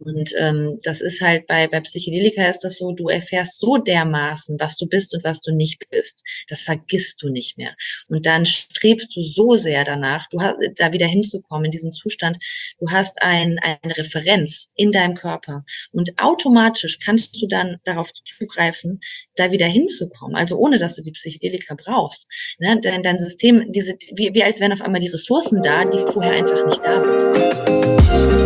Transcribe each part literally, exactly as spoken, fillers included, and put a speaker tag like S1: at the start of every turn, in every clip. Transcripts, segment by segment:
S1: Und ähm, das ist halt bei, bei Psychedelika ist das so, du erfährst so dermaßen, was du bist und was du nicht bist. Das vergisst du nicht mehr. Und dann strebst du so sehr danach, du hast, da wieder hinzukommen in diesen Zustand. Du hast ein, eine Referenz in deinem Körper und automatisch kannst du dann darauf zugreifen, da wieder hinzukommen. Also ohne, dass du die Psychedelika brauchst. Ne? Dein, dein System, diese, wie, wie als wären auf einmal die Ressourcen da, die vorher einfach nicht da waren.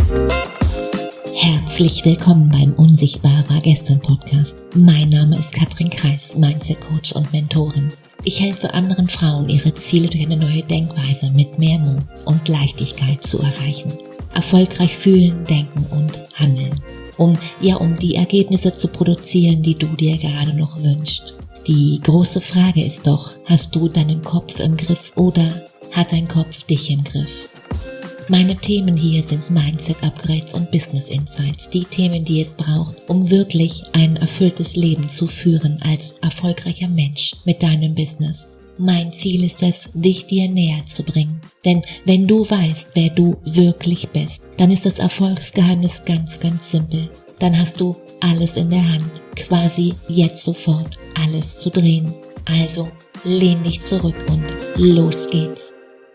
S2: Herzlich willkommen beim Unsichtbar war gestern Podcast. Mein Name ist Katrin Kreis, Mindset Coach und Mentorin. Ich helfe anderen Frauen, ihre Ziele durch eine neue Denkweise mit mehr Mut und Leichtigkeit zu erreichen. Erfolgreich fühlen, denken und handeln. Um, ja, um die Ergebnisse zu produzieren, die du dir gerade noch wünschst. Die große Frage ist doch, hast du deinen Kopf im Griff oder hat dein Kopf dich im Griff? Meine Themen hier sind Mindset-Upgrades und Business-Insights, die Themen, die es braucht, um wirklich ein erfülltes Leben zu führen als erfolgreicher Mensch mit deinem Business. Mein Ziel ist es, dich dir näher zu bringen. Denn wenn du weißt, wer du wirklich bist, dann ist das Erfolgsgeheimnis ganz, ganz simpel. Dann hast du alles in der Hand, quasi jetzt sofort alles zu drehen. Also lehn dich zurück und los geht's.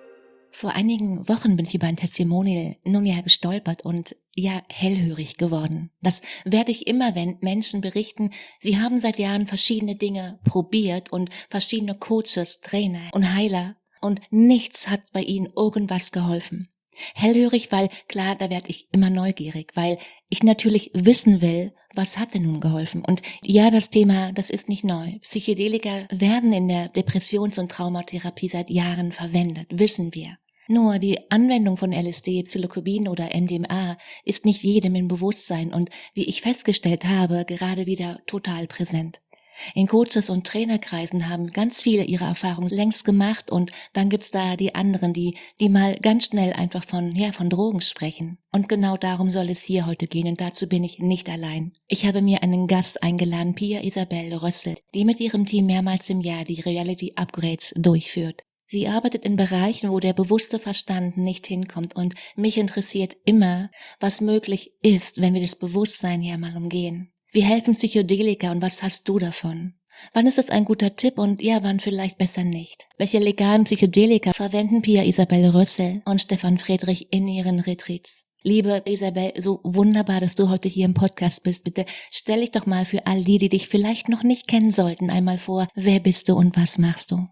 S2: Vor einigen Wochen bin ich über ein Testimonial nun ja gestolpert und ja hellhörig geworden. Das werde ich immer, wenn Menschen berichten, sie haben seit Jahren verschiedene Dinge probiert und verschiedene Coaches, Trainer und Heiler und nichts hat bei ihnen irgendwas geholfen. Hellhörig, weil klar, da werde ich immer neugierig, weil ich natürlich wissen will, was hat denn nun geholfen? Und ja, das Thema, das ist nicht neu. Psychedelika werden in der Depressions- und Traumatherapie seit Jahren verwendet, wissen wir. Nur die Anwendung von L S D, Psilocybin oder M D M A ist nicht jedem im Bewusstsein und wie ich festgestellt habe, gerade wieder total präsent. In Coaches und Trainerkreisen haben ganz viele ihre Erfahrungen längst gemacht und dann gibt's da die anderen, die die mal ganz schnell einfach von ja von Drogen sprechen. Und genau darum soll es hier heute gehen und dazu bin ich nicht allein. Ich habe mir einen Gast eingeladen, Pia Isabel Rössel, die mit ihrem Team mehrmals im Jahr die Reality Upgrades durchführt. Sie arbeitet in Bereichen, wo der bewusste Verstand nicht hinkommt und mich interessiert immer, was möglich ist, wenn wir das Bewusstsein ja mal umgehen. Wie helfen Psychedelika und was hast du davon? Wann ist das ein guter Tipp und ja, wann vielleicht besser nicht? Welche legalen Psychedelika verwenden Pia Isabel Rössel und Stefan Friedrich in ihren Retreats? Liebe Isabel, so wunderbar, dass du heute hier im Podcast bist. Bitte stell dich doch mal für all die, die dich vielleicht noch nicht kennen sollten, einmal vor. Wer bist du und was machst du?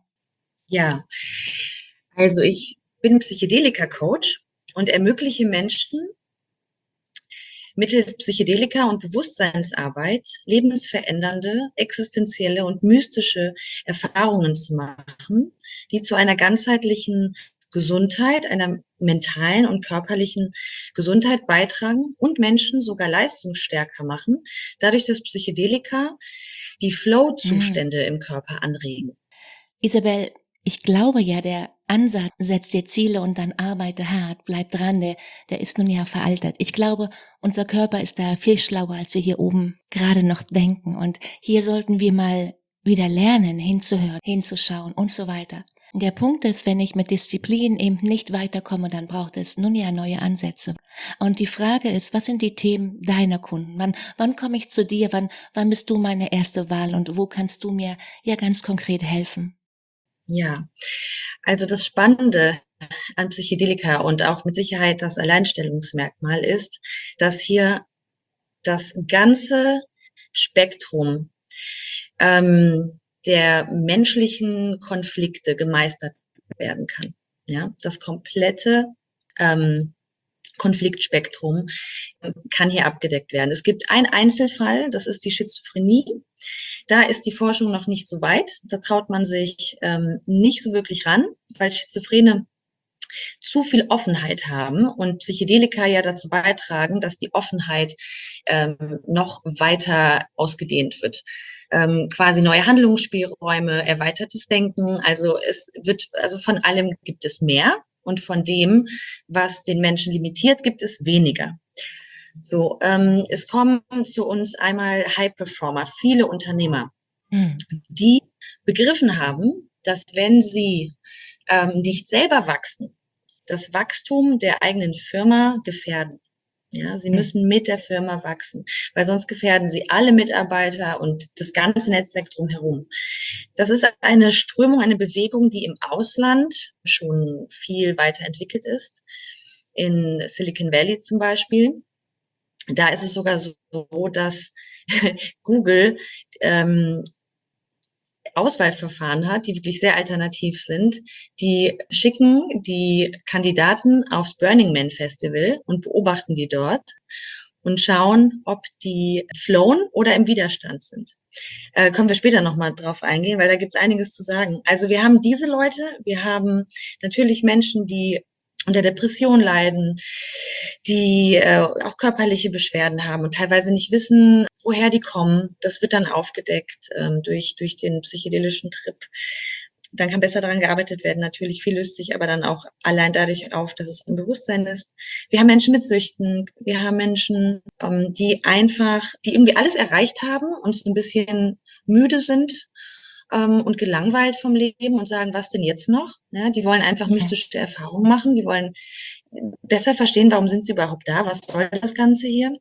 S1: Ja, also ich bin Psychedelika-Coach und ermögliche Menschen mittels Psychedelika und Bewusstseinsarbeit lebensverändernde, existenzielle und mystische Erfahrungen zu machen, die zu einer ganzheitlichen Gesundheit, einer mentalen und körperlichen Gesundheit beitragen und Menschen sogar leistungsstärker machen, dadurch, dass Psychedelika die
S2: Hm.
S1: Flow-Zustände im Körper anregen.
S2: Isabel, ich glaube ja, der Ansatz, setz dir Ziele und dann arbeite hart, bleib dran, der, der ist nun ja veraltet. Ich glaube, unser Körper ist da viel schlauer, als wir hier oben gerade noch denken. Und hier sollten wir mal wieder lernen, hinzuhören, hinzuschauen und so weiter. Der Punkt ist, wenn ich mit Disziplin eben nicht weiterkomme, dann braucht es nun ja neue Ansätze. Und die Frage ist, was sind die Themen deiner Kunden? Wann, wann komme ich zu dir? Wann, wann bist du meine erste Wahl? Und wo kannst du mir ja ganz konkret helfen?
S1: Ja, also das Spannende an Psychedelika und auch mit Sicherheit das Alleinstellungsmerkmal ist, dass hier das ganze Spektrum ähm, der menschlichen Konflikte gemeistert werden kann. Ja, das komplette ähm, Konfliktspektrum kann hier abgedeckt werden. Es gibt einen Einzelfall, das ist die Schizophrenie. Da ist die Forschung noch nicht so weit. Da traut man sich ähm, nicht so wirklich ran, weil Schizophrene zu viel Offenheit haben und Psychedelika ja dazu beitragen, dass die Offenheit ähm, noch weiter ausgedehnt wird. Ähm, quasi neue Handlungsspielräume, erweitertes Denken. Also es wird, also von allem gibt es mehr und von dem, was den Menschen limitiert, gibt es weniger. So, ähm, es kommen zu uns einmal High Performer, viele Unternehmer,
S2: Hm.
S1: die begriffen haben, dass wenn sie ähm, nicht selber wachsen, das Wachstum der eigenen Firma gefährden. Ja, sie
S2: Mhm.
S1: müssen mit der Firma wachsen, weil sonst gefährden sie alle Mitarbeiter und das ganze Netzwerk drumherum. Das ist eine Strömung, eine Bewegung, die im Ausland schon viel weiterentwickelt ist. In Silicon Valley zum Beispiel. Da ist es sogar so, dass Google ähm, Auswahlverfahren hat, die wirklich sehr alternativ sind. Die schicken die Kandidaten aufs Burning Man Festival und beobachten die dort und schauen, ob die flown oder im Widerstand sind. Äh, können wir später nochmal drauf eingehen, weil da gibt es einiges zu sagen. Also wir haben diese Leute, wir haben natürlich Menschen, die unter Depression leiden, die äh, auch körperliche Beschwerden haben und teilweise nicht wissen, woher die kommen. Das wird dann aufgedeckt ähm, durch, durch den psychedelischen Trip. Dann kann besser daran gearbeitet werden. Natürlich, viel löst sich aber dann auch allein dadurch auf, dass es im Bewusstsein ist. Wir haben Menschen mit Süchten. Wir haben Menschen, ähm, die einfach, die irgendwie alles erreicht haben und so ein bisschen müde sind ähm, und gelangweilt vom Leben und sagen, was denn jetzt noch? Ja, die wollen einfach
S2: Ja.
S1: mystische Erfahrungen machen. Die wollen besser verstehen, warum sind sie überhaupt da? Was soll das Ganze hier?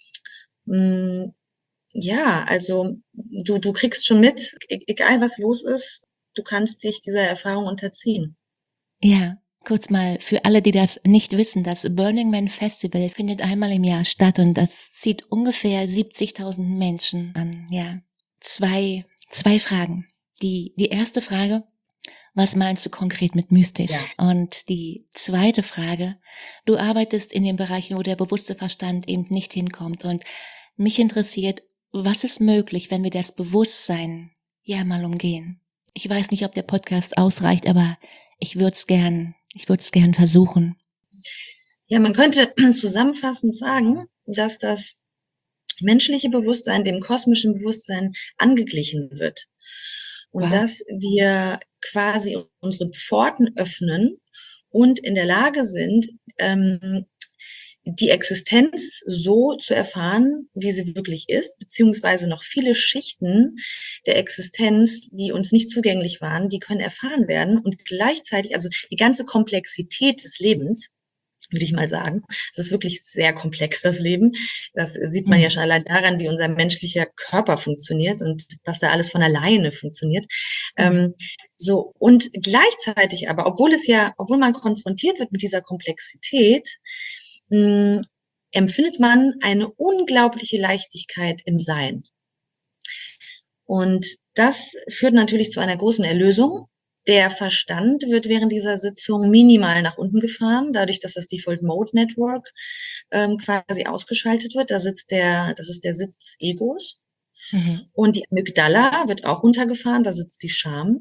S1: Mm, ja, also du, du kriegst schon mit, e- egal was los ist, du kannst dich dieser Erfahrung unterziehen.
S2: Ja, kurz mal für alle, die das nicht wissen, das Burning Man Festival findet einmal im Jahr statt und das zieht ungefähr siebzigtausend Menschen an. Ja, zwei, zwei Fragen. Die, die erste Frage, was meinst du konkret mit mystisch?
S1: Ja.
S2: Und die zweite Frage, du arbeitest in den Bereichen, wo der bewusste Verstand eben nicht hinkommt. Und mich interessiert, was ist möglich, wenn wir das Bewusstsein ja mal umgehen? Ich weiß nicht, ob der Podcast ausreicht, aber ich würde es gern, ich würde es gern versuchen.
S1: Ja, man könnte zusammenfassend sagen, dass das menschliche Bewusstsein dem kosmischen Bewusstsein angeglichen wird. Und
S2: Wow.
S1: dass wir quasi unsere Pforten öffnen und in der Lage sind, ähm, die Existenz so zu erfahren, wie sie wirklich ist, beziehungsweise noch viele Schichten der Existenz, die uns nicht zugänglich waren, die können erfahren werden und gleichzeitig, also die ganze Komplexität des Lebens, würde ich mal sagen. Es ist wirklich sehr komplex, das Leben. Das sieht man ja schon allein daran, wie unser menschlicher Körper funktioniert und was da alles von alleine funktioniert.
S2: Mhm.
S1: Ähm, so, und gleichzeitig aber, obwohl es ja, obwohl man konfrontiert wird mit dieser Komplexität, mh, empfindet man eine unglaubliche Leichtigkeit im Sein. Und das führt natürlich zu einer großen Erlösung. Der Verstand wird während dieser Sitzung minimal nach unten gefahren, dadurch, dass das Default Mode Network ähm, quasi ausgeschaltet wird. Da sitzt der, das ist der Sitz des Egos.
S2: Mhm.
S1: Und die Amygdala wird auch runtergefahren, da sitzt die Scham.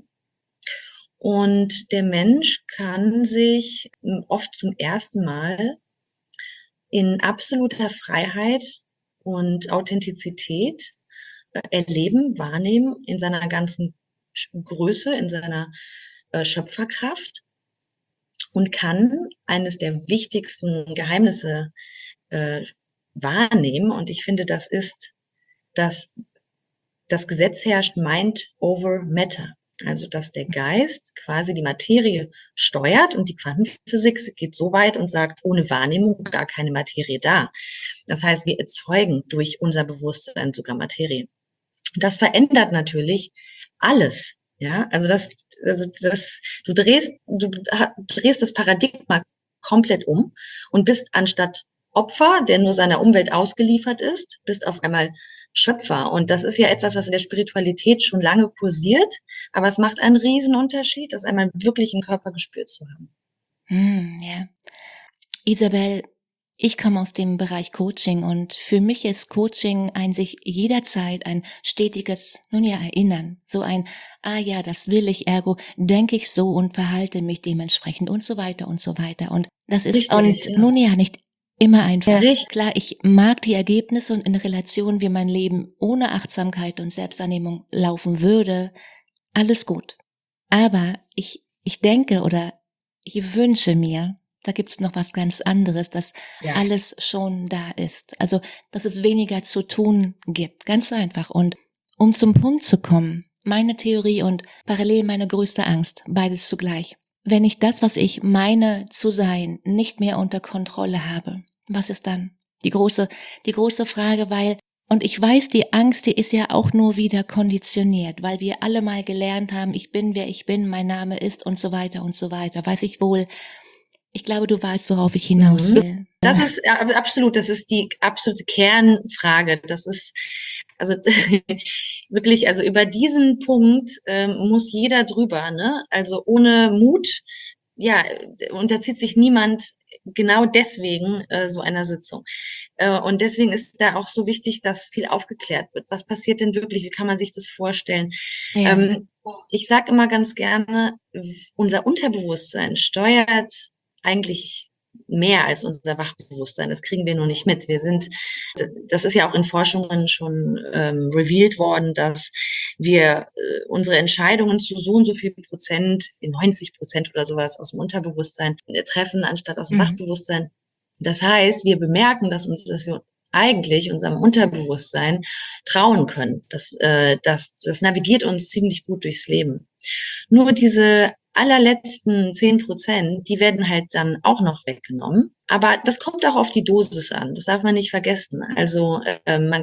S1: Und der Mensch kann sich oft zum ersten Mal in absoluter Freiheit und Authentizität äh, erleben, wahrnehmen, in seiner ganzen Größe, in seiner äh, Schöpferkraft und kann eines der wichtigsten Geheimnisse äh, wahrnehmen. Und ich finde, das ist, dass das Gesetz herrscht, Mind over Matter. Also, dass der Geist quasi die Materie steuert und die Quantenphysik geht so weit und sagt, ohne Wahrnehmung gar keine Materie da. Das heißt, wir erzeugen durch unser Bewusstsein sogar Materie. Das verändert natürlich alles. Ja, also das, also das, du drehst, du drehst das Paradigma komplett um und bist anstatt Opfer, der nur seiner Umwelt ausgeliefert ist, bist auf einmal Schöpfer. Und das ist ja etwas, was in der Spiritualität schon lange kursiert, aber es macht einen riesen Unterschied, das einmal wirklich im Körper gespürt zu haben.
S2: Hm, ja. Isabel, ich komme aus dem Bereich Coaching und für mich ist Coaching ein sich jederzeit ein stetiges, nun ja, Erinnern. So ein, ah ja, das will ich, ergo denke ich so und verhalte mich dementsprechend und so weiter und so weiter. Und das ist,
S1: Richtig,
S2: und
S1: ja.
S2: nun ja, nicht immer einfach.
S1: Richtig.
S2: Klar, ich mag die Ergebnisse und in Relation, wie mein Leben ohne Achtsamkeit und Selbstannehmung laufen würde, alles gut. Aber ich, ich denke oder ich wünsche mir, da gibt's noch was ganz anderes, dass
S1: Ja.
S2: alles schon da ist. Also, dass es weniger zu tun gibt. Ganz einfach. Und um zum Punkt zu kommen, meine Theorie und parallel meine größte Angst, beides zugleich. Wenn ich das, was ich meine zu sein, nicht mehr unter Kontrolle habe, was ist dann? Die große, die große Frage, weil, und ich weiß, die Angst, die ist ja auch nur wieder konditioniert, weil wir alle mal gelernt haben, ich bin, wer ich bin, mein Name ist und so weiter und so weiter. Weiß ich wohl, ich glaube, du weißt, worauf ich hinaus will.
S1: Das ist ja, absolut, das ist die absolute Kernfrage. Das ist, also wirklich, also über diesen Punkt ähm, muss jeder drüber, ne? Also ohne Mut, ja, unterzieht sich niemand genau deswegen äh, so einer Sitzung. Äh, und deswegen ist da auch so wichtig, dass viel aufgeklärt wird. Was passiert denn wirklich? Wie kann man sich das vorstellen?
S2: Ja.
S1: Ähm, ich sage immer ganz gerne, unser Unterbewusstsein steuert eigentlich mehr als unser Wachbewusstsein. Das kriegen wir nur nicht mit. Wir sind, das ist ja auch in Forschungen schon ähm, revealed worden, dass wir äh, unsere Entscheidungen zu so und so viel Prozent, in neunzig Prozent oder sowas aus dem Unterbewusstsein äh, treffen, anstatt aus dem
S2: Mhm.
S1: Wachbewusstsein. Das heißt, wir bemerken, dass uns, dass wir eigentlich unserem Unterbewusstsein trauen können. Das, äh, das, das navigiert uns ziemlich gut durchs Leben. Nur diese allerletzten zehn Prozent, die werden halt dann auch noch weggenommen. Aber das kommt auch auf die Dosis an. Das darf man nicht vergessen. Also äh, man,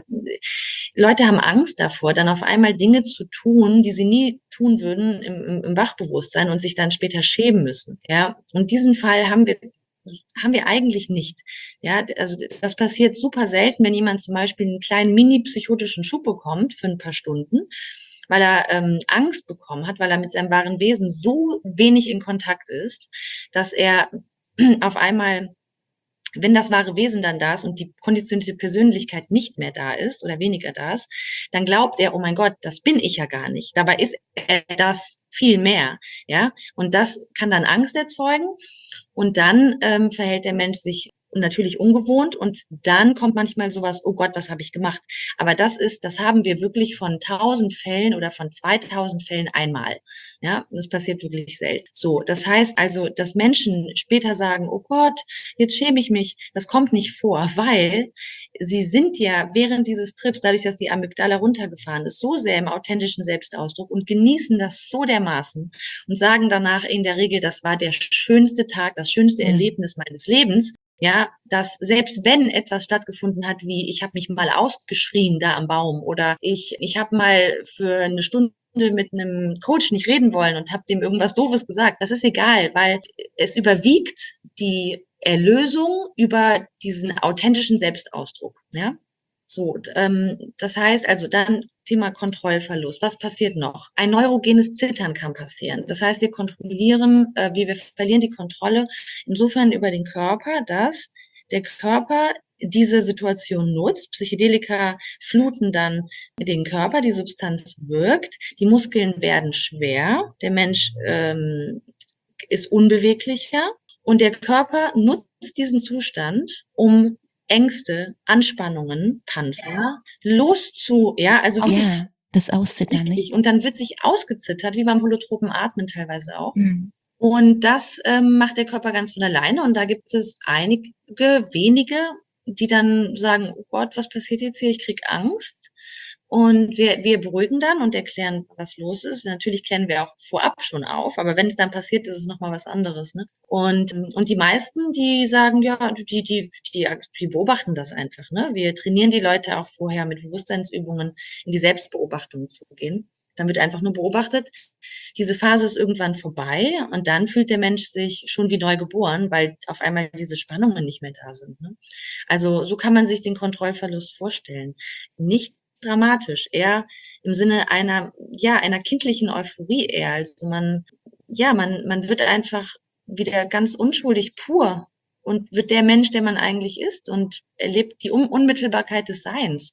S1: Leute haben Angst davor, dann auf einmal Dinge zu tun, die sie nie tun würden im, im, im Wachbewusstsein und sich dann später schämen müssen. Ja, und diesen Fall haben wir haben wir eigentlich nicht. Ja, also das passiert super selten, wenn jemand zum Beispiel einen kleinen mini-psychotischen Schub bekommt für ein paar Stunden, weil er ähm, Angst bekommen hat, weil er mit seinem wahren Wesen so wenig in Kontakt ist, dass er auf einmal, wenn das wahre Wesen dann da ist und die konditionierte Persönlichkeit nicht mehr da ist oder weniger da ist, dann glaubt er, oh mein Gott, das bin ich ja gar nicht. Dabei ist er das viel mehr, ja. Und das kann dann Angst erzeugen und dann ähm, verhält der Mensch sich natürlich ungewohnt und dann kommt manchmal sowas, oh Gott, was habe ich gemacht? Aber das ist, das haben wir wirklich von tausend Fällen oder von zweitausend Fällen einmal. Ja, das passiert wirklich selten. So, das heißt also, dass Menschen später sagen, oh Gott, jetzt schäme ich mich. Das kommt nicht vor, weil sie sind ja während dieses Trips, dadurch, dass die Amygdala runtergefahren ist, so sehr im authentischen Selbstausdruck und genießen das so dermaßen und sagen danach in der Regel, das war der schönste Tag, das schönste
S2: Mhm.
S1: Erlebnis meines Lebens. Ja, dass selbst wenn etwas stattgefunden hat, wie ich habe mich mal ausgeschrien da am Baum oder ich ich habe mal für eine Stunde mit einem Coach nicht reden wollen und habe dem irgendwas Doofes gesagt, das ist egal, weil es überwiegt die Erlösung über diesen authentischen Selbstausdruck, ja. So, ähm, das heißt also dann Thema Kontrollverlust. Was passiert noch? Ein neurogenes Zittern kann passieren. Das heißt, wir kontrollieren, äh, wir, wir verlieren die Kontrolle insofern über den Körper, dass der Körper diese Situation nutzt. Psychedelika fluten dann den Körper, die Substanz wirkt, die Muskeln werden schwer, der Mensch ähm, ist unbeweglicher und der Körper nutzt diesen Zustand, um Ängste, Anspannungen, Panzer loszu, ja, also wirklich
S2: Ja, das Auszittern, nicht?
S1: richtig. Und dann wird sich ausgezittert, wie beim holotropen Atmen teilweise auch.
S2: Mhm.
S1: Und das ähm, macht der Körper ganz von alleine. Und da gibt es einige wenige, die dann sagen, oh Gott, was passiert jetzt hier? Ich krieg Angst. Und wir, wir beruhigen dann und erklären, was los ist. Natürlich klären wir auch vorab schon auf, aber wenn es dann passiert, ist es nochmal was anderes. Ne? Und, und die meisten, die sagen, ja, die, die, die, die beobachten das einfach. Ne? Wir trainieren die Leute auch vorher mit Bewusstseinsübungen in die Selbstbeobachtung zu gehen. Dann wird einfach nur beobachtet. Diese Phase ist irgendwann vorbei und dann fühlt der Mensch sich schon wie neu geboren, weil auf einmal diese Spannungen nicht mehr da sind. Ne? Also so kann man sich den Kontrollverlust vorstellen. Nicht dramatisch, eher im Sinne einer, ja, einer kindlichen Euphorie eher. Also man, ja, man, man wird einfach wieder ganz unschuldig pur und wird der Mensch, der man eigentlich ist und erlebt die Un Unmittelbarkeit des Seins.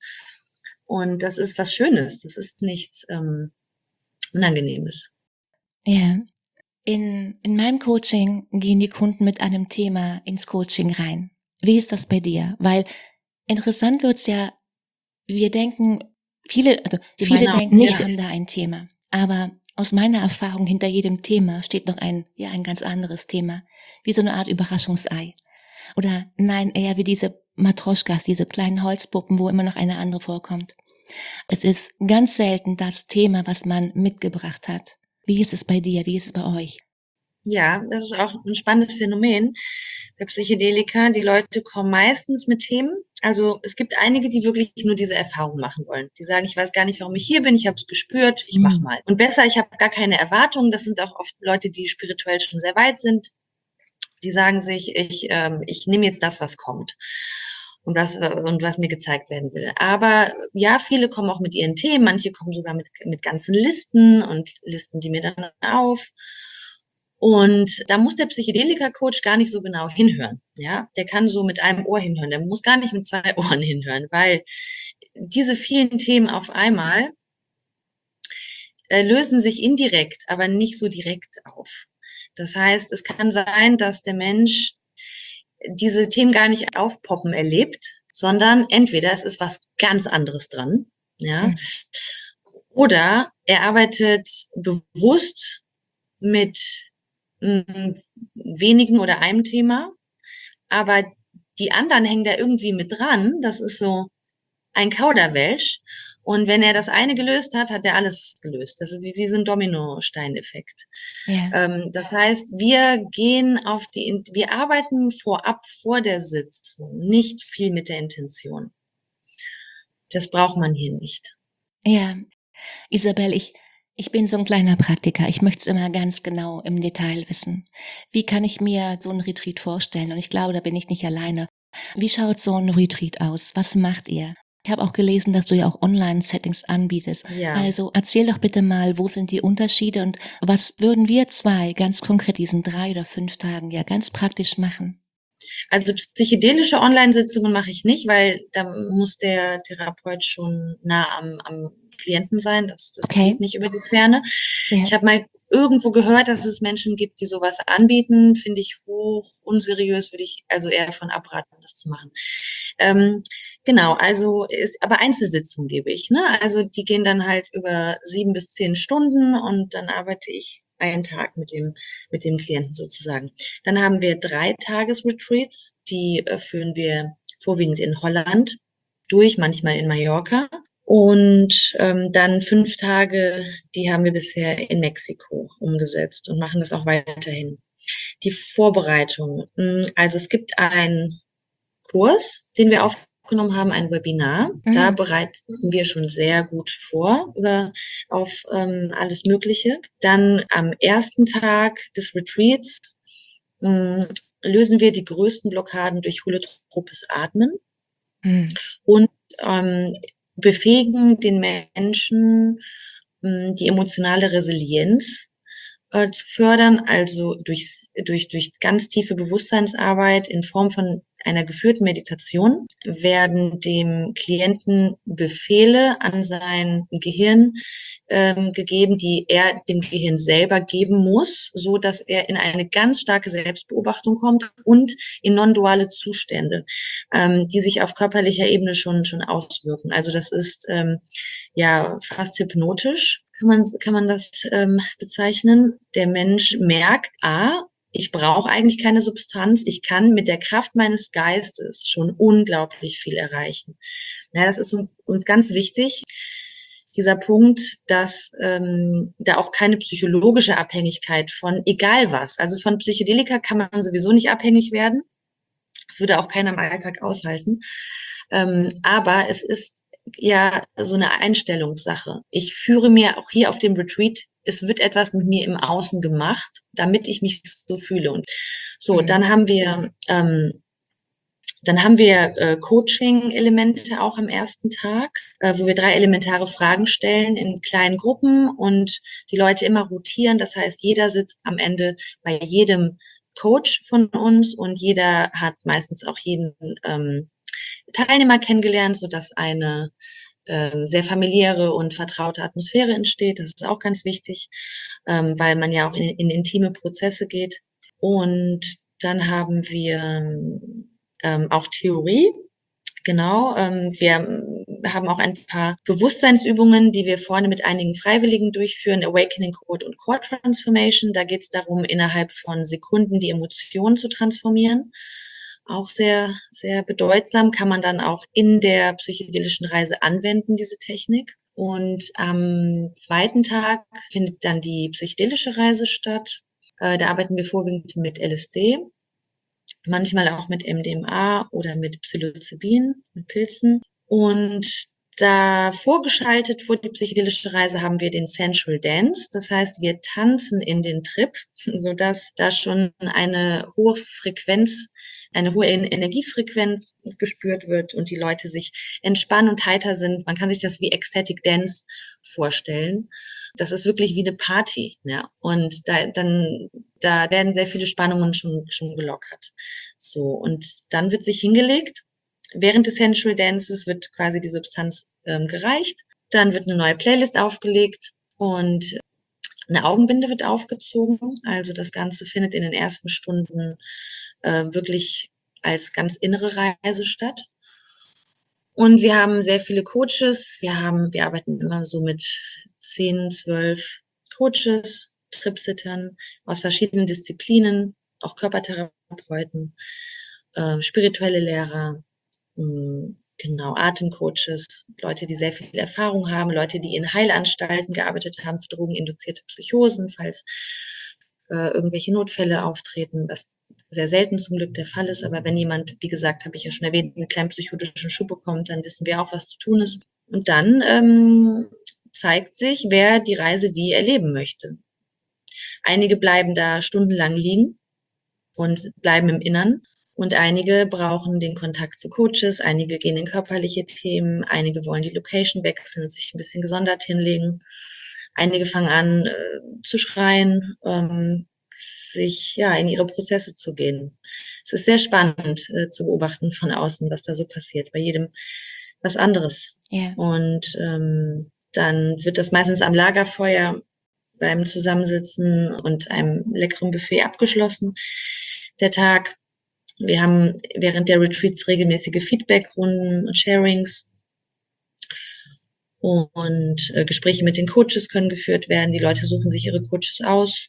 S1: Und das ist was Schönes. Das ist nichts ähm, Unangenehmes.
S2: Ja. In, in meinem Coaching gehen die Kunden mit einem Thema ins Coaching rein. Wie ist das bei dir? Weil interessant wird's ja, wir denken, viele, also
S1: Die
S2: viele
S1: meinen auch
S2: denken, wir
S1: nicht.
S2: haben da ein Thema. Aber aus meiner Erfahrung, hinter jedem Thema steht noch ein, ja, ein ganz anderes Thema. Wie so eine Art Überraschungsei. Oder nein, eher wie diese Matroschkas, diese kleinen Holzpuppen, wo immer noch eine andere vorkommt. Es ist ganz selten das Thema, was man mitgebracht hat. Wie ist es bei dir? Wie ist es bei euch?
S1: Ja, das ist auch ein spannendes Phänomen bei Psychedelika. Die Leute kommen meistens mit Themen. Also es gibt einige, die wirklich nur diese Erfahrung machen wollen. Die sagen, ich weiß gar nicht, warum ich hier bin, ich habe es gespürt, ich mach
S2: Hm.
S1: mal. Und besser, ich habe gar keine Erwartungen. Das sind auch oft Leute, die spirituell schon sehr weit sind. Die sagen sich, ich, ähm, ich nehme jetzt das, was kommt und was, äh, und was mir gezeigt werden will. Aber ja, viele kommen auch mit ihren Themen, manche kommen sogar mit, mit ganzen Listen und listen die mir dann auf. Und da muss der Psychedelika-Coach gar nicht so genau hinhören. Ja, der kann so mit einem Ohr hinhören. Der muss gar nicht mit zwei Ohren hinhören, weil diese vielen Themen auf einmal äh, lösen sich indirekt, aber nicht so direkt auf. Das heißt, es kann sein, dass der Mensch diese Themen gar nicht aufpoppen erlebt, sondern entweder es ist was ganz anderes dran, ja,
S2: Hm.
S1: oder er arbeitet bewusst mit mh, wenigen oder einem Thema, aber die anderen hängen da irgendwie mit dran. Das ist so ein Kauderwelsch. Und wenn er das eine gelöst hat, hat er alles gelöst. Das ist wie, wie so ein Dominostein-Effekt.
S2: Ja.
S1: Ähm, das heißt, wir gehen auf die, wir arbeiten vorab vor der Sitzung nicht viel mit der Intention. Das braucht man hier nicht.
S2: Ja, Isabel, ich, ich bin so ein kleiner Praktiker. Ich möchte es immer ganz genau im Detail wissen. Wie kann ich mir so ein Retreat vorstellen? Und ich glaube, da bin ich nicht alleine. Wie schaut so ein Retreat aus? Was macht ihr? Ich habe auch gelesen, dass du ja auch Online-Settings anbietest.
S1: Ja.
S2: Also erzähl doch bitte mal, wo sind die Unterschiede und was würden wir zwei ganz konkret diesen drei oder fünf Tagen ja ganz praktisch machen?
S1: Also psychedelische Online-Sitzungen mache ich nicht, weil da muss der Therapeut schon nah am, am Klienten sein. Das, das
S2: Okay,
S1: geht nicht über die Ferne.
S2: ja.
S1: Ich habe mal irgendwo gehört, dass es Menschen gibt, die sowas anbieten. Finde ich hoch unseriös, würde ich also eher davon abraten, das zu machen. Ähm, genau, also ist, aber Einzelsitzungen gebe ich. Ne? Also die gehen dann halt über sieben bis zehn Stunden und dann arbeite ich einen Tag mit dem, mit dem Klienten sozusagen. Dann haben wir drei Tages-Retreats, die äh, führen wir vorwiegend in Holland durch, manchmal in Mallorca. Und ähm, dann fünf Tage, die haben wir bisher in Mexiko umgesetzt und machen das auch weiterhin. Die Vorbereitung. mh, Also es gibt einen Kurs, den wir aufgenommen haben, ein Webinar. Da
S2: Mhm.
S1: bereiten wir schon sehr gut vor über auf ähm, alles Mögliche. Dann am ersten Tag des Retreats mh, lösen wir die größten Blockaden durch holotropes Atmen
S2: Mhm.
S1: und ähm, befähigen den Menschen, mh, die emotionale Resilienz äh, zu fördern, also durch, durch, durch ganz tiefe Bewusstseinsarbeit in Form von einer geführten Meditation werden dem Klienten Befehle an sein Gehirn ähm, gegeben, die er dem Gehirn selber geben muss, so dass er in eine ganz starke Selbstbeobachtung kommt und in non-duale Zustände, ähm, die sich auf körperlicher Ebene schon schon auswirken. Also das ist ähm, ja fast hypnotisch, kann man kann man das ähm, bezeichnen. Der Mensch merkt, ah, ich brauche eigentlich keine Substanz. Ich kann mit der Kraft meines Geistes schon unglaublich viel erreichen. Ja, das ist uns, uns ganz wichtig, dieser Punkt, dass ähm, da auch keine psychologische Abhängigkeit von egal was, also von Psychedelika kann man sowieso nicht abhängig werden. Das würde auch keiner im Alltag aushalten. Ähm, aber es ist ja so eine Einstellungssache. Ich führe mir auch hier auf dem Retreat, es wird etwas mit mir im Außen gemacht, damit ich mich so fühle. Und so,
S2: Mhm.
S1: dann haben wir ähm, dann haben wir äh, Coaching-Elemente auch am ersten Tag, äh, wo wir drei elementare Fragen stellen in kleinen Gruppen und die Leute immer rotieren. Das heißt, jeder sitzt am Ende bei jedem Coach von uns und jeder hat meistens auch jeden ähm, Teilnehmer kennengelernt, sodass eine ähm, sehr familiäre und vertraute Atmosphäre entsteht. Das ist auch ganz wichtig, ähm, weil man ja auch in, in intime Prozesse geht. Und dann haben wir ähm, auch Theorie. Genau, ähm, wir haben auch ein paar Bewusstseinsübungen, die wir vorne mit einigen Freiwilligen durchführen, Awakening Code und Core Transformation. Da geht es darum, innerhalb von Sekunden die Emotionen zu transformieren. Auch sehr, sehr bedeutsam, kann man dann auch in der psychedelischen Reise anwenden, diese Technik. Und am zweiten Tag findet dann die psychedelische Reise statt. Äh, da arbeiten wir vorwiegend mit L S D, manchmal auch mit M D M A oder mit Psilocybin, mit Pilzen. Und da vorgeschaltet vor die psychedelische Reise haben wir den Sensual Dance. Das heißt, wir tanzen in den Trip, sodass da schon eine hohe Frequenz, eine hohe Energiefrequenz gespürt wird und die Leute sich entspannen und heiter sind. Man kann sich das wie Ecstatic Dance vorstellen. Das ist wirklich wie eine Party, ja. Und da, dann, da werden sehr viele Spannungen schon, schon gelockert. So. Und dann wird sich hingelegt. Während des Sensual Dances wird quasi die Substanz ähm, gereicht. Dann wird eine neue Playlist aufgelegt und eine Augenbinde wird aufgezogen. Also das Ganze findet in den ersten Stunden äh, wirklich als ganz innere Reise statt. Und wir haben sehr viele Coaches. Wir haben, wir arbeiten immer so mit zehn, zwölf Coaches, Tripsittern aus verschiedenen Disziplinen, auch Körpertherapeuten, äh, spirituelle Lehrer, mh, genau, Atemcoaches, Leute, die sehr viel Erfahrung haben, Leute, die in Heilanstalten gearbeitet haben für drogeninduzierte Psychosen, falls äh, irgendwelche Notfälle auftreten, was sehr selten zum Glück der Fall ist. Aber wenn jemand, wie gesagt, habe ich ja schon erwähnt, einen kleinen psychotischen Schub bekommt, dann wissen wir auch, was zu tun ist. Und dann ähm, zeigt sich, wer die Reise wie erleben möchte. Einige bleiben da stundenlang liegen und bleiben im Innern. Und einige brauchen den Kontakt zu Coaches, einige gehen in körperliche Themen, einige wollen die Location wechseln und sich ein bisschen gesondert hinlegen. Einige fangen an äh, zu schreien, ähm, sich ja in ihre Prozesse zu gehen. Es ist sehr spannend äh, zu beobachten von außen, was da so passiert. Bei jedem was anderes.
S2: Ja.
S1: Und ähm, dann wird das meistens am Lagerfeuer beim Zusammensitzen und einem leckeren Buffet abgeschlossen, der Tag. Wir haben während der Retreats regelmäßige Feedbackrunden und Sharings. Und äh, Gespräche mit den Coaches können geführt werden. Die Leute suchen sich ihre Coaches aus.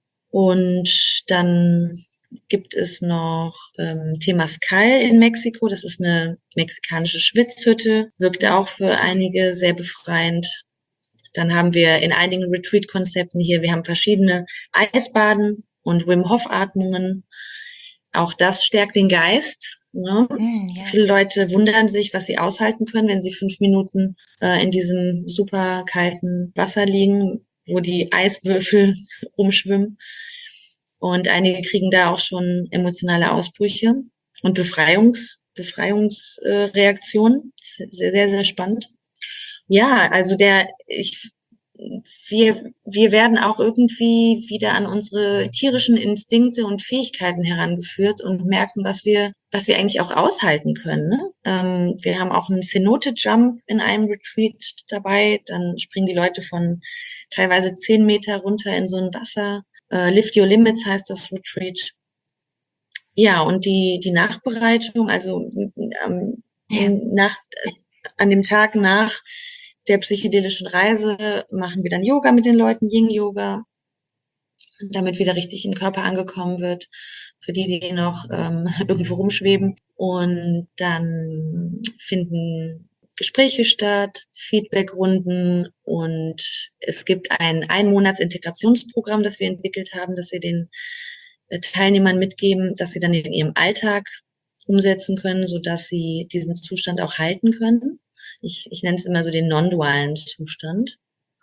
S1: Und dann gibt es noch ähm, Temazcal in Mexiko. Das ist eine mexikanische Schwitzhütte. Wirkt auch für einige sehr befreiend. Dann haben wir in einigen Retreat-Konzepten hier, wir haben verschiedene Eisbaden und Wim Hof-Atmungen. Auch das stärkt den Geist. Ne?
S2: Mm, yeah.
S1: Viele Leute wundern sich, was sie aushalten können, wenn sie fünf Minuten äh, in diesem super kalten Wasser liegen, wo die Eiswürfel rumschwimmen. Und einige kriegen da auch schon emotionale Ausbrüche und Befreiungs, Befreiungsreaktionen. Äh, sehr, sehr, sehr spannend. Ja, also der, ich, wir, wir werden auch irgendwie wieder an unsere tierischen Instinkte und Fähigkeiten herangeführt und merken, was wir, was wir eigentlich auch aushalten können. Ne? Ähm, wir haben auch einen Cenote-Jump in einem Retreat dabei. Dann springen die Leute von teilweise zehn Meter runter in so ein Wasser. Äh, Lift Your Limits heißt das Retreat. Ja, und die, die Nachbereitung, also ähm,
S2: Ja.
S1: nach, an dem Tag nach der psychedelischen Reise machen wir dann Yoga mit den Leuten, Yin-Yoga, damit wieder richtig im Körper angekommen wird, für die, die noch ähm, irgendwo rumschweben. Und dann finden Gespräche statt, Feedbackrunden und es gibt ein Einmonats-Integrationsprogramm, das wir entwickelt haben, das wir den Teilnehmern mitgeben, dass sie dann in ihrem Alltag umsetzen können, sodass sie diesen Zustand auch halten können. Ich, ich nenne es immer so den non-dualen Zustand.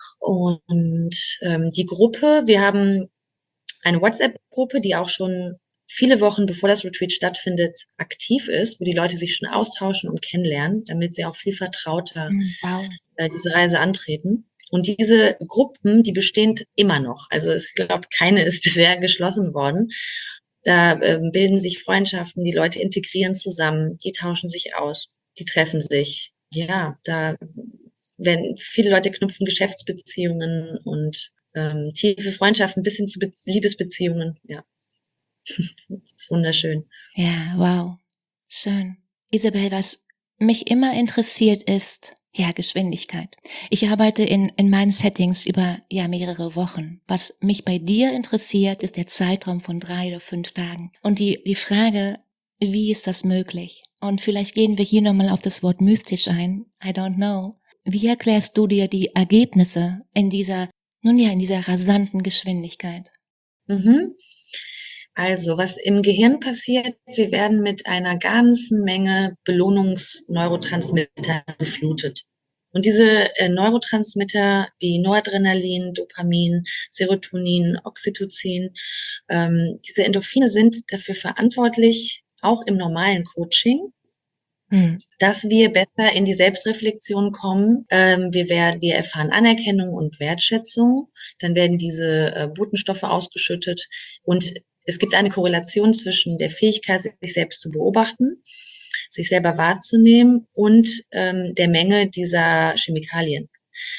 S1: Und ähm, die Gruppe, wir haben eine WhatsApp-Gruppe, die auch schon viele Wochen, bevor das Retreat stattfindet, aktiv ist, wo die Leute sich schon austauschen und kennenlernen, damit sie auch viel vertrauter
S2: Mm, wow.
S1: äh, diese Reise antreten. Und diese Gruppen, die bestehen immer noch. Also ich glaube, keine ist bisher geschlossen worden. Da ähm, bilden sich Freundschaften, die Leute integrieren zusammen, die tauschen sich aus, die treffen sich. Ja, da werden viele Leute knüpfen Geschäftsbeziehungen und ähm, tiefe Freundschaften bis hin zu Be- Liebesbeziehungen. Ja, das ist wunderschön.
S2: Ja, wow. Schön. Isabel, was mich immer interessiert ist, ja, Geschwindigkeit. Ich arbeite in, in meinen Settings über, ja, mehrere Wochen. Was mich bei dir interessiert, ist der Zeitraum von drei oder fünf Tagen. Und die, die Frage, wie ist das möglich? Und vielleicht gehen wir hier nochmal auf das Wort mystisch ein. I don't know. Wie erklärst du dir die Ergebnisse in dieser, nun ja, in dieser rasanten Geschwindigkeit?
S1: Mhm. Also, was im Gehirn passiert, wir werden mit einer ganzen Menge Belohnungsneurotransmitter geflutet. Und diese äh, Neurotransmitter wie Noradrenalin, Dopamin, Serotonin, Oxytocin, ähm, diese Endorphine sind dafür verantwortlich, auch im normalen Coaching,
S2: Hm.
S1: dass wir besser in die Selbstreflexion kommen. Ähm, wir werden, wir erfahren Anerkennung und Wertschätzung. Dann werden diese äh, Botenstoffe ausgeschüttet und es gibt eine Korrelation zwischen der Fähigkeit, sich selbst zu beobachten, sich selber wahrzunehmen und ähm, der Menge dieser Chemikalien.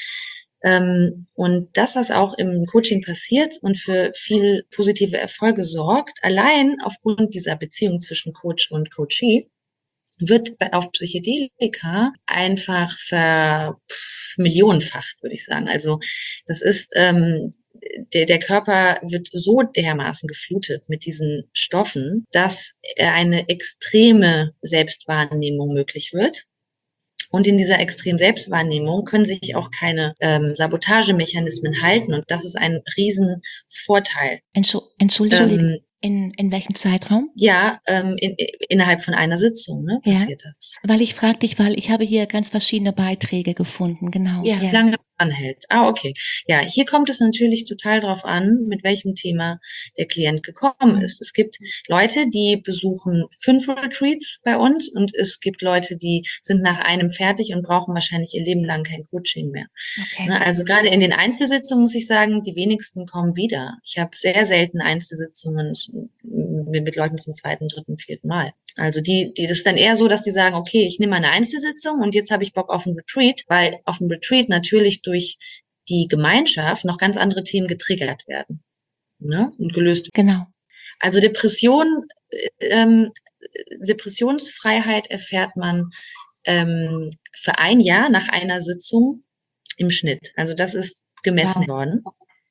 S1: Ähm, und das, was auch im Coaching passiert und für viel positive Erfolge sorgt, allein aufgrund dieser Beziehung zwischen Coach und Coachee, wird auf Psychedelika einfach ver pff, millionenfacht, würde ich sagen. Also das ist, ähm, der, der Körper wird so dermaßen geflutet mit diesen Stoffen, dass eine extreme Selbstwahrnehmung möglich wird. Und in dieser extremen Selbstwahrnehmung können sich auch keine ähm, Sabotagemechanismen halten. Und das ist ein Riesenvorteil.
S2: Entschuldigung,
S1: Ähm,
S2: in, in welchem Zeitraum?
S1: ja, ähm, in, innerhalb von einer Sitzung, ne,
S2: Ja,
S1: passiert das.
S2: weil ich frage dich, weil ich habe hier ganz verschiedene Beiträge gefunden, genau.
S1: Ja,
S2: Ja.
S1: lange anhält. Ah, okay. Ja, hier kommt es natürlich total drauf an, mit welchem Thema der Klient gekommen ist. Es gibt Leute, die besuchen fünf Retreats bei uns und es gibt Leute, die sind nach einem fertig und brauchen wahrscheinlich ihr Leben lang kein Coaching mehr.
S2: Okay.
S1: Ne, also gerade in den Einzelsitzungen muss ich sagen, die wenigsten kommen wieder. Ich habe sehr selten Einzelsitzungen mit, mit Leuten zum zweiten, dritten, vierten Mal. Also die, die das ist dann eher so, dass die sagen, okay, ich nehme eine Einzelsitzung und jetzt habe ich Bock auf ein Retreat, weil auf dem Retreat natürlich durch die Gemeinschaft noch ganz andere Themen getriggert werden, ne, und gelöst.
S2: Genau.
S1: Also Depression, ähm, Depressionsfreiheit erfährt man ähm, für ein Jahr nach einer Sitzung im Schnitt. Also das ist gemessen
S2: Wow.
S1: worden.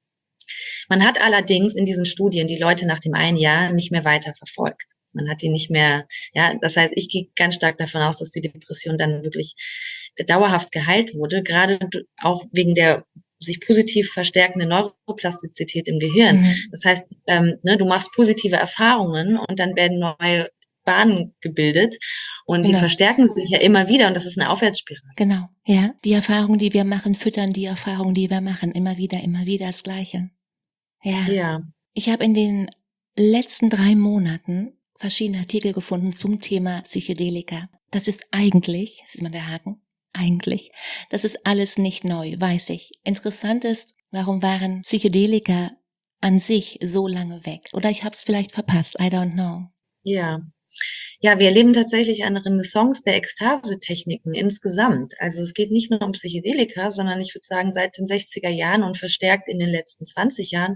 S1: Man hat allerdings in diesen Studien die Leute nach dem einen Jahr nicht mehr weiter verfolgt. Man hat die nicht mehr, ja, das heißt, ich gehe ganz stark davon aus, dass die Depression dann wirklich dauerhaft geheilt wurde, gerade auch wegen der sich positiv verstärkende Neuroplastizität im Gehirn.
S2: Mhm.
S1: Das heißt, ähm, ne, du machst positive Erfahrungen und dann werden neue Bahnen gebildet und die
S2: Genau.
S1: verstärken sich ja immer wieder und das ist eine Aufwärtsspirale.
S2: Genau, ja. Die Erfahrungen, die wir machen, füttern die Erfahrungen, die wir machen, immer wieder, immer wieder das Gleiche. Ja.
S1: Ja.
S2: Ich habe in den letzten drei Monaten verschiedene Artikel gefunden zum Thema Psychedelika. Das ist eigentlich, das ist mal der Haken, eigentlich, das ist alles nicht neu, weiß ich. Interessant ist, warum waren Psychedelika an sich so lange weg? Oder ich habe es vielleicht verpasst, I don't know.
S1: Ja. Ja, wir erleben tatsächlich eine Renaissance der Ekstasetechniken insgesamt. Also es geht nicht nur um Psychedelika, sondern ich würde sagen, seit den sechziger Jahren und verstärkt in den letzten zwanzig Jahren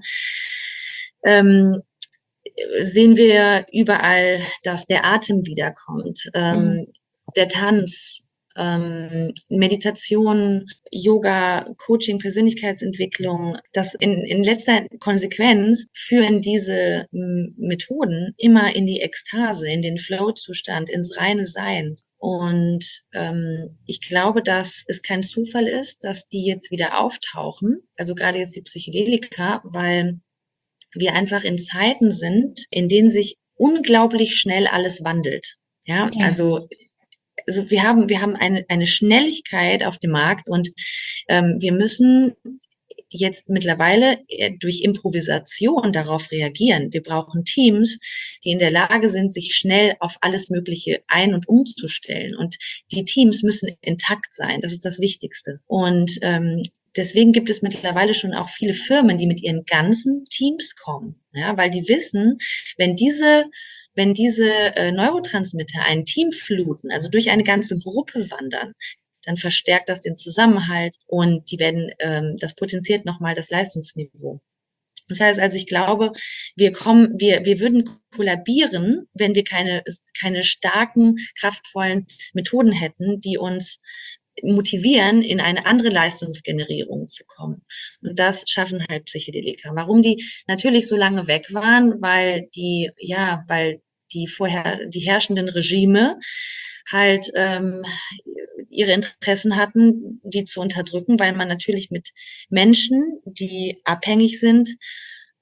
S1: ähm, sehen wir überall, dass der Atem wiederkommt, ähm,
S2: Mhm.
S1: der Tanz, ähm, Meditation, Yoga, Coaching, Persönlichkeitsentwicklung. Das in, in letzter Konsequenz führen diese m, Methoden immer in die Ekstase, in den Flow-Zustand, ins reine Sein. Und ähm, ich glaube, dass es kein Zufall ist, dass die jetzt wieder auftauchen, also gerade jetzt die Psychedelika, weil wir einfach in Zeiten sind, in denen sich unglaublich schnell alles wandelt. Ja,
S2: Ja.
S1: also also wir haben wir haben eine eine Schnelligkeit auf dem Markt und ähm, wir müssen jetzt mittlerweile durch Improvisation darauf reagieren. Wir brauchen Teams, die in der Lage sind, sich schnell auf alles Mögliche ein- und umzustellen. Und die Teams müssen intakt sein. Das ist das Wichtigste. Und ähm, deswegen gibt es mittlerweile schon auch viele Firmen, die mit ihren ganzen Teams kommen. Ja, weil die wissen, wenn diese wenn diese äh, Neurotransmitter ein Team fluten, also durch eine ganze Gruppe wandern, dann verstärkt das den Zusammenhalt und die werden, ähm, das potenziert nochmal das Leistungsniveau. Das heißt also, ich glaube, wir kommen, wir, wir würden kollabieren, wenn wir keine, keine starken, kraftvollen Methoden hätten, die uns motivieren, in eine andere Leistungsgenerierung zu kommen. Und das schaffen halt Psychedelika. Warum die natürlich so lange weg waren, weil die, ja, weil die vorher, die herrschenden Regime halt ähm, ihre Interessen hatten, die zu unterdrücken, weil man natürlich mit Menschen, die abhängig sind,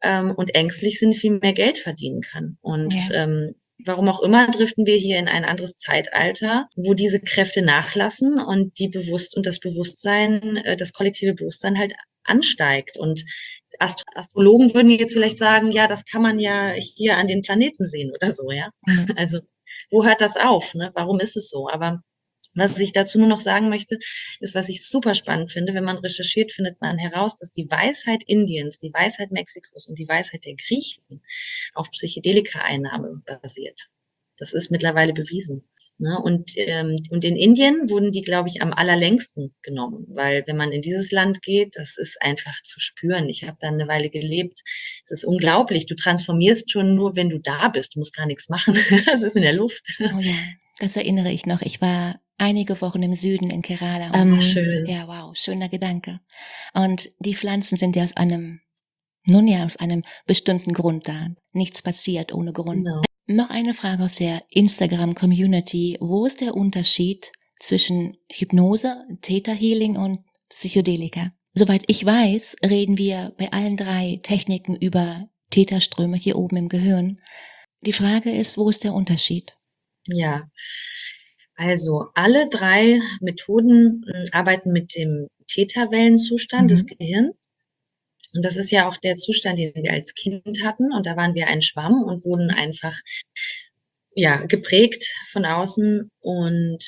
S1: ähm, und ängstlich sind, viel mehr Geld verdienen kann. Und
S2: Ja.
S1: ähm, warum auch immer driften wir hier in ein anderes Zeitalter, wo diese Kräfte nachlassen und die Bewusst und das Bewusstsein, äh, das kollektive Bewusstsein halt ansteigt. Und Ast- Astrologen würden jetzt vielleicht sagen, ja, das kann man ja hier an den Planeten sehen oder so, ja.
S2: Mhm.
S1: Also wo hört das auf? Ne? Warum ist es so? Aber was ich dazu nur noch sagen möchte, ist, was ich super spannend finde, wenn man recherchiert, findet man heraus, dass die Weisheit Indiens, die Weisheit Mexikos und die Weisheit der Griechen auf Psychedelika-Einnahme basiert. Das ist mittlerweile bewiesen. Ne? Und, ähm, und in Indien wurden die, glaube ich, am allerlängsten genommen, weil wenn man in dieses Land geht, das ist einfach zu spüren. Ich habe da eine Weile gelebt. Es ist unglaublich. Du transformierst schon nur, wenn du da bist. Du musst gar nichts machen. Es ist in der Luft.
S2: Oh ja, das erinnere ich noch. Ich war einige Wochen im Süden in Kerala
S1: Ähm,
S2: und
S1: schön.
S2: ja, wow, schöner Gedanke. Und die Pflanzen sind ja aus einem, nun ja, aus einem bestimmten Grund da. Nichts passiert ohne Grund.
S1: Genau.
S2: Noch eine Frage aus der Instagram-Community. Wo ist der Unterschied zwischen Hypnose, Theta Healing und Psychedelika? Soweit ich weiß, reden wir bei allen drei Techniken über Theta-Ströme hier oben im Gehirn. Die Frage ist, wo ist der Unterschied?
S1: Ja, also alle drei Methoden äh, arbeiten mit dem Theta-Wellenzustand des
S2: Mhm.
S1: Gehirns. Und das ist ja auch der Zustand, den wir als Kind hatten. Und da waren wir ein Schwamm und wurden einfach ja, geprägt von außen und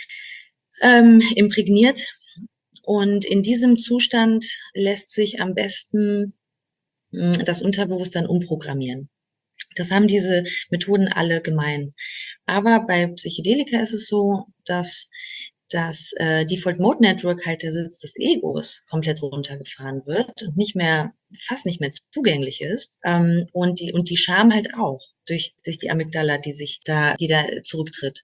S1: ähm, imprägniert. Und in diesem Zustand lässt sich am besten mh, das Unterbewusstsein umprogrammieren. Das haben diese Methoden alle gemein. Aber bei Psychedelika ist es so, dass das äh, Default Mode Network halt der Sitz des Egos komplett runtergefahren wird und nicht mehr, fast nicht mehr zugänglich ist. Ähm, und die, und die Scham halt auch durch, durch die Amygdala, die sich da, die da zurücktritt.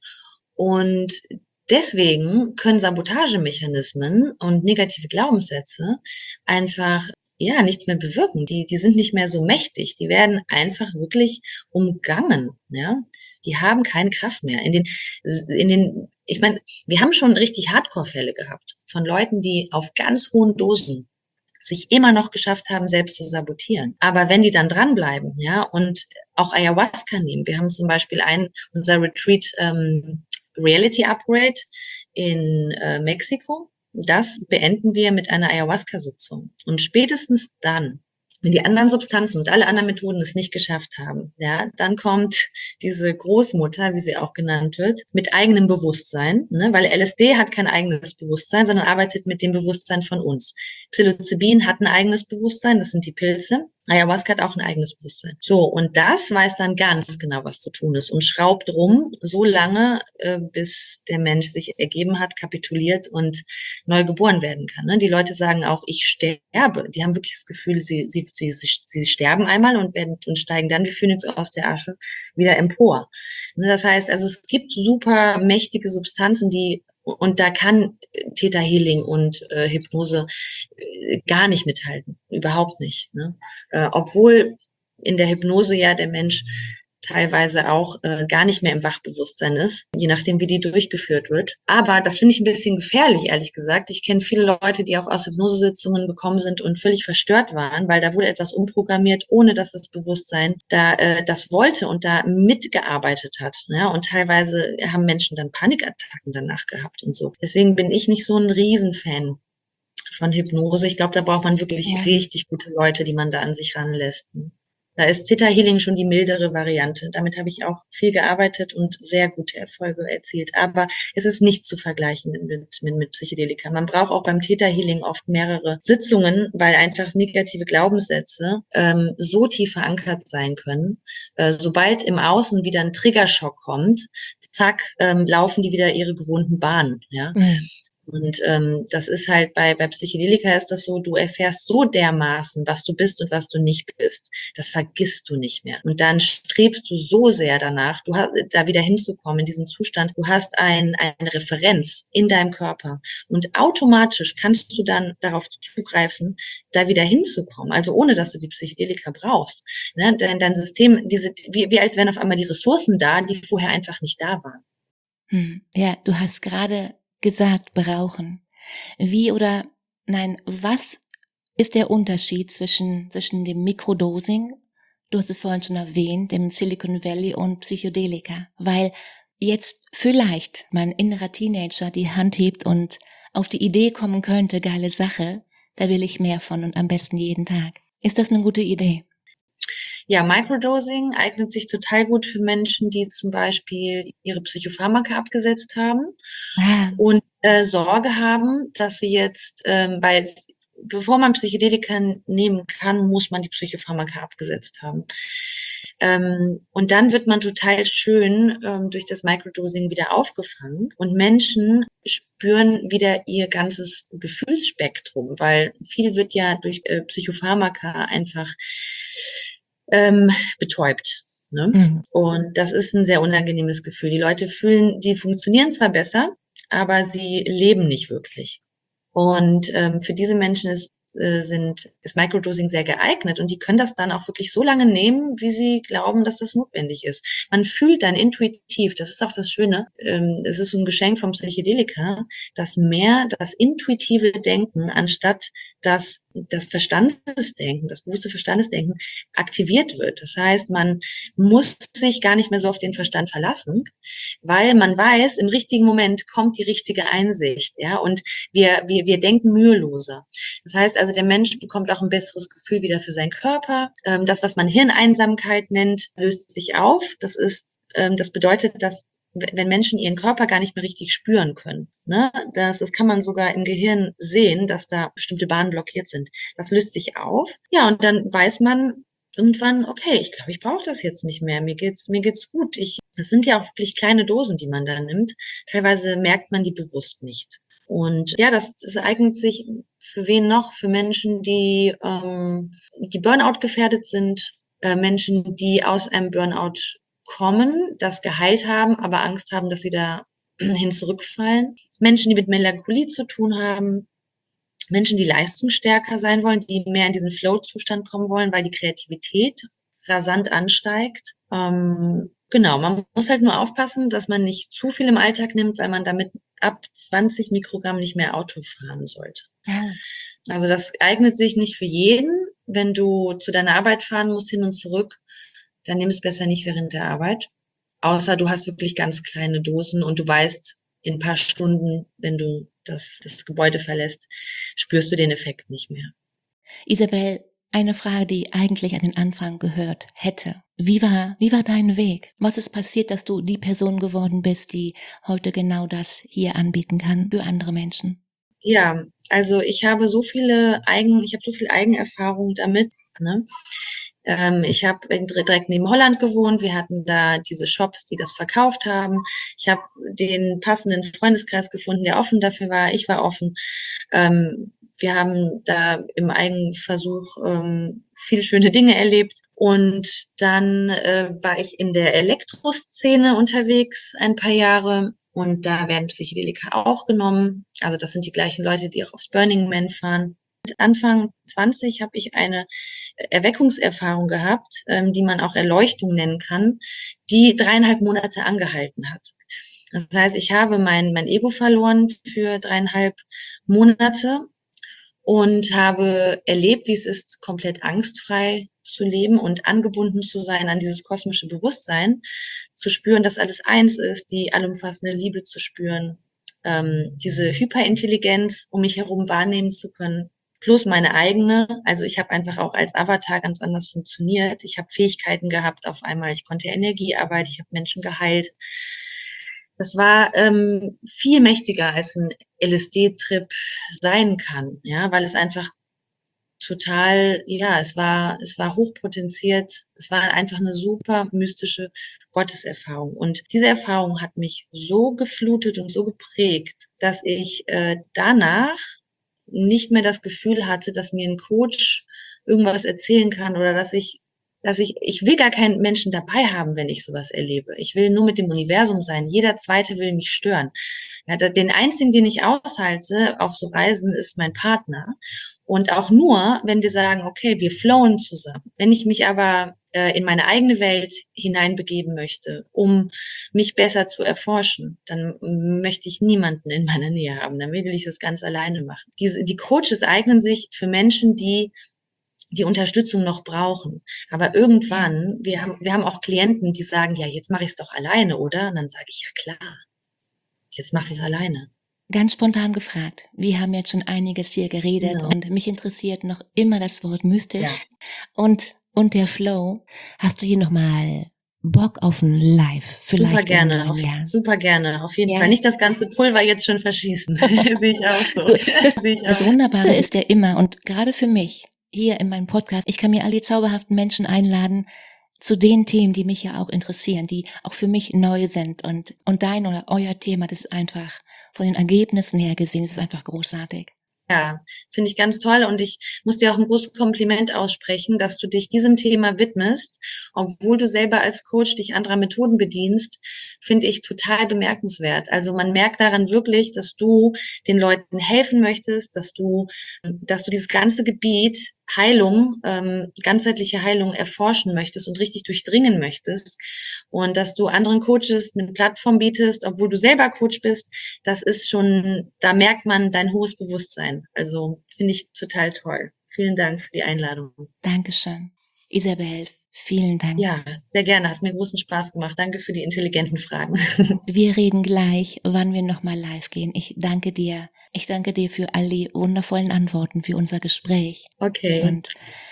S1: Und deswegen können Sabotagemechanismen und negative Glaubenssätze einfach ja nichts mehr bewirken. Die, die sind nicht mehr so mächtig. Die werden einfach wirklich umgangen. Ja, die haben keine Kraft mehr. In den, in den, ich meine, wir haben schon richtig Hardcore-Fälle gehabt von Leuten, die auf ganz hohen Dosen sich immer noch geschafft haben, selbst zu sabotieren. Aber wenn die dann dranbleiben, ja, und auch Ayahuasca nehmen, wir haben zum Beispiel ein, unser Retreat ähm, Reality Upgrade in äh, Mexiko, das beenden wir mit einer Ayahuasca-Sitzung. Und spätestens dann, wenn die anderen Substanzen und alle anderen Methoden es nicht geschafft haben, ja, dann kommt diese Großmutter, wie sie auch genannt wird, mit eigenem Bewusstsein, ne? Weil L S D hat kein eigenes Bewusstsein, sondern arbeitet mit dem Bewusstsein von uns. Psilocybin hat ein eigenes Bewusstsein, das sind die Pilze. Ayahuasca hat auch ein eigenes Bewusstsein. So, und das weiß dann ganz genau, was zu tun ist und schraubt rum, so lange, äh, bis der Mensch sich ergeben hat, kapituliert und neu geboren werden kann. Ne? Die Leute sagen auch, ich sterbe. Die haben wirklich das Gefühl, sie, sie, sie, sie, sie sterben einmal und werden und steigen dann wie Phönix aus der Asche wieder empor. Ne? Das heißt, also es gibt super mächtige Substanzen, die und da kann Theta Healing und äh, Hypnose äh, gar nicht mithalten, überhaupt nicht. Ne? Äh, obwohl in der Hypnose ja der Mensch teilweise auch äh, gar nicht mehr im Wachbewusstsein ist, je nachdem, wie die durchgeführt wird. Aber das finde ich ein bisschen gefährlich, ehrlich gesagt. Ich kenne viele Leute, die auch aus Hypnosesitzungen gekommen sind und völlig verstört waren, weil da wurde etwas umprogrammiert, ohne dass das Bewusstsein da äh, das wollte und da mitgearbeitet hat. Ja? Und teilweise haben Menschen dann Panikattacken danach gehabt und so. Deswegen bin ich nicht so ein Riesenfan von Hypnose. Ich glaube, da braucht man wirklich
S2: Ja.
S1: richtig gute Leute, die man da an sich ranlässt. Da ist Theta Healing schon die mildere Variante. Damit habe ich auch viel gearbeitet und sehr gute Erfolge erzielt. Aber es ist nicht zu vergleichen mit, mit, mit Psychedelika. Man braucht auch beim Theta Healing oft mehrere Sitzungen, weil einfach negative Glaubenssätze ähm, so tief verankert sein können. Äh, sobald im Außen wieder ein Triggerschock kommt, zack, ähm, laufen die wieder ihre gewohnten Bahnen. Ja.
S2: Mhm.
S1: Und ähm, das ist halt bei, bei Psychedelika ist das so, du erfährst so dermaßen, was du bist und was du nicht bist. Das vergisst du nicht mehr. Und dann strebst du so sehr danach, du hast, da wieder hinzukommen in diesen Zustand. Du hast ein, eine Referenz in deinem Körper. Und automatisch kannst du dann darauf zugreifen, da wieder hinzukommen. Also ohne, dass du die Psychedelika brauchst. Ne? Dein, dein System, diese, wie, wie als wären auf einmal die Ressourcen da, die vorher einfach nicht da waren.
S2: Hm. Ja, du hast gerade gesagt, brauchen. Wie oder nein, was ist der Unterschied zwischen, zwischen dem Mikrodosing, du hast es vorhin schon erwähnt, dem Silicon Valley und Psychedelika, weil jetzt vielleicht mein innerer Teenager die Hand hebt und auf die Idee kommen könnte, geile Sache, da will ich mehr von und am besten jeden Tag. Ist das eine gute Idee?
S1: Ja, Microdosing eignet sich total gut für Menschen, die zum Beispiel ihre Psychopharmaka abgesetzt haben
S2: Ah.
S1: und äh, Sorge haben, dass sie jetzt, ähm, weil es, bevor man Psychedelika nehmen kann, muss man die Psychopharmaka abgesetzt haben. Ähm, und dann wird man total schön ähm, durch das Microdosing wieder aufgefangen und Menschen spüren wieder ihr ganzes Gefühlsspektrum, weil viel wird ja durch äh, Psychopharmaka einfach ähm, betäubt. Ne?
S2: Mhm.
S1: Und das ist ein sehr unangenehmes Gefühl. Die Leute fühlen, die funktionieren zwar besser, aber sie leben nicht wirklich. Und ähm, für diese Menschen ist, äh, sind, ist Microdosing sehr geeignet und die können das dann auch wirklich so lange nehmen, wie sie glauben, dass das notwendig ist. Man fühlt dann intuitiv, das ist auch das Schöne, ähm, es ist so ein Geschenk vom Psychedelika, dass mehr das intuitive Denken anstatt das, das Verstandesdenken, das bewusste Verstandesdenken aktiviert wird. Das heißt, man muss sich gar nicht mehr so auf den Verstand verlassen, weil man weiß, im richtigen Moment kommt die richtige Einsicht, ja, und wir, wir, wir denken müheloser. Das heißt also, der Mensch bekommt auch ein besseres Gefühl wieder für seinen Körper. Ähm, das, was man Hirneinsamkeit nennt, löst sich auf. Das ist, ähm, das bedeutet, dass wenn Menschen ihren Körper gar nicht mehr richtig spüren können, ne, das, das kann man sogar im Gehirn sehen, dass da bestimmte Bahnen blockiert sind. Das löst sich auf. Ja, und dann weiß man irgendwann, okay, ich glaube, ich brauche das jetzt nicht mehr. Mir geht's, mir geht's gut. Ich, das sind ja auch wirklich kleine Dosen, die man da nimmt. Teilweise merkt man die bewusst nicht. Und ja, das, das eignet sich für wen noch? Für Menschen, die, ähm, die Burnout gefährdet sind, äh, Menschen, die aus einem Burnout kommen, das geheilt haben, aber Angst haben, dass sie da hin zurückfallen. Menschen, die mit Melancholie zu tun haben, Menschen, die leistungsstärker sein wollen, die mehr in diesen Flow-Zustand kommen wollen, weil die Kreativität rasant ansteigt. Ähm, genau, man muss halt nur aufpassen, dass man nicht zu viel im Alltag nimmt, weil man damit ab zwanzig Mikrogramm nicht mehr Auto fahren sollte.
S2: Ja.
S1: Also das eignet sich nicht für jeden. Wenn du zu deiner Arbeit fahren musst, hin und zurück, dann nimm es besser nicht während der Arbeit. Außer du hast wirklich ganz kleine Dosen und du weißt, in ein paar Stunden, wenn du das, das Gebäude verlässt, spürst du den Effekt nicht mehr.
S2: Isabel, eine Frage, die eigentlich an den Anfang gehört hätte. Wie war, wie war dein Weg? Was ist passiert, dass du die Person geworden bist, die heute genau das hier anbieten kann für andere Menschen?
S1: Ja, also ich habe so viele Eigen, ich habe so viel Eigenerfahrung damit, ne? Ähm, ich habe direkt neben Holland gewohnt. Wir hatten da diese Shops, die das verkauft haben. Ich habe den passenden Freundeskreis gefunden, der offen dafür war. Ich war offen. Ähm, wir haben da im Eigenversuch ähm, viele schöne Dinge erlebt. Und dann äh, war ich in der Elektroszene unterwegs ein paar Jahre. Und da werden Psychedelika auch genommen. Also das sind die gleichen Leute, die auch aufs Burning Man fahren. Mit Anfang zwanzig habe ich eine Erweckungserfahrung gehabt, ähm, die man auch Erleuchtung nennen kann, die dreieinhalb Monate angehalten hat. Das heißt, ich habe mein, mein Ego verloren für dreieinhalb Monate und habe erlebt, wie es ist, komplett angstfrei zu leben und angebunden zu sein an dieses kosmische Bewusstsein, zu spüren, dass alles eins ist, die allumfassende Liebe zu spüren, ähm, diese Hyperintelligenz um mich herum wahrnehmen zu können, plus meine eigene. Also ich habe einfach auch als Avatar ganz anders funktioniert. Ich habe Fähigkeiten gehabt auf einmal. Ich konnte Energiearbeit, ich habe Menschen geheilt. Das war ähm, viel mächtiger als ein L S D-Trip sein kann, ja, weil es einfach total, ja, es war, es war hochpotenziert. Es war einfach eine super mystische Gotteserfahrung. Und diese Erfahrung hat mich so geflutet und so geprägt, dass ich äh, danach nicht mehr das Gefühl hatte, dass mir ein Coach irgendwas erzählen kann oder dass ich dass ich, ich will gar keinen Menschen dabei haben, wenn ich sowas erlebe. Ich will nur mit dem Universum sein. Jeder Zweite will mich stören. Ja, den einzigen, den ich aushalte auf so Reisen, ist mein Partner. Und auch nur, wenn wir sagen, okay, wir flowen zusammen. Wenn ich mich aber äh, in meine eigene Welt hineinbegeben möchte, um mich besser zu erforschen, dann möchte ich niemanden in meiner Nähe haben. Dann will ich das ganz alleine machen. Diese, die Coaches eignen sich für Menschen, die die Unterstützung noch brauchen. Aber irgendwann, wir haben, wir haben auch Klienten, die sagen, ja, jetzt mache ich es doch alleine, oder? Und dann sage ich, ja klar, jetzt mach ich es alleine.
S2: Ganz spontan gefragt, wir haben jetzt schon einiges hier geredet
S1: Genau.
S2: und mich interessiert noch immer das Wort mystisch
S1: Ja.
S2: und, und der Flow. Hast du hier nochmal Bock auf ein Live vielleicht
S1: Super gerne,
S2: im
S1: auf,
S2: neuen Jahr?
S1: super gerne, auf jeden
S2: Ja.
S1: Fall. Nicht das ganze Pulver jetzt schon verschießen. Sehe ich auch so.
S2: Du, das,
S1: Sehe ich
S2: das
S1: auch.
S2: Wunderbare ist ja immer, und gerade für mich, hier in meinem Podcast, ich kann mir all die zauberhaften Menschen einladen, zu den Themen, die mich ja auch interessieren, die auch für mich neu sind. Und, und dein oder euer Thema, das ist einfach von den Ergebnissen her gesehen, das ist einfach großartig.
S1: Ja, finde ich ganz toll und ich muss dir auch ein großes Kompliment aussprechen, dass du dich diesem Thema widmest, obwohl du selber als Coach dich anderer Methoden bedienst, finde ich total bemerkenswert. Also man merkt daran wirklich, dass du den Leuten helfen möchtest, dass du, dass du dieses ganze Gebiet Heilung, ähm, ganzheitliche Heilung erforschen möchtest und richtig durchdringen möchtest und dass du anderen Coaches eine Plattform bietest, obwohl du selber Coach bist, das ist schon, da merkt man dein hohes Bewusstsein. Also finde ich total toll. Vielen Dank für die Einladung.
S2: Dankeschön. Isabel, vielen Dank.
S1: Ja, sehr gerne. Hat mir großen Spaß gemacht. Danke für die intelligenten Fragen.
S2: Wir reden gleich, wann wir nochmal live gehen. Ich danke dir. Ich danke dir für all die wundervollen Antworten für unser Gespräch.
S1: Okay.
S2: Und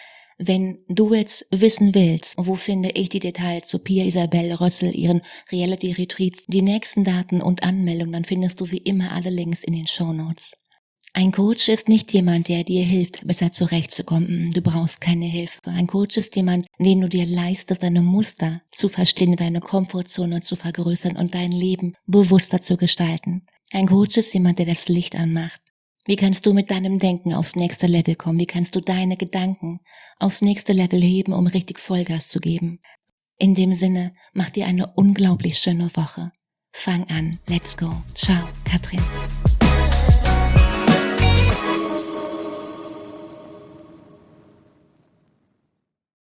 S2: wenn du jetzt wissen willst, wo finde ich die Details zu Pia Isabel Rössel, ihren Reality Retreats, die nächsten Daten und Anmeldungen, dann findest du wie immer alle Links in den Shownotes. Ein Coach ist nicht jemand, der dir hilft, besser zurechtzukommen. Du brauchst keine Hilfe. Ein Coach ist jemand, den du dir leistest, deine Muster zu verstehen, deine Komfortzone zu vergrößern und dein Leben bewusster zu gestalten. Ein Coach ist jemand, der das Licht anmacht. Wie kannst du mit deinem Denken aufs nächste Level kommen? Wie kannst du deine Gedanken aufs nächste Level heben, um richtig Vollgas zu geben? In dem Sinne, mach dir eine unglaublich schöne Woche. Fang an. Let's go. Ciao, Katrin.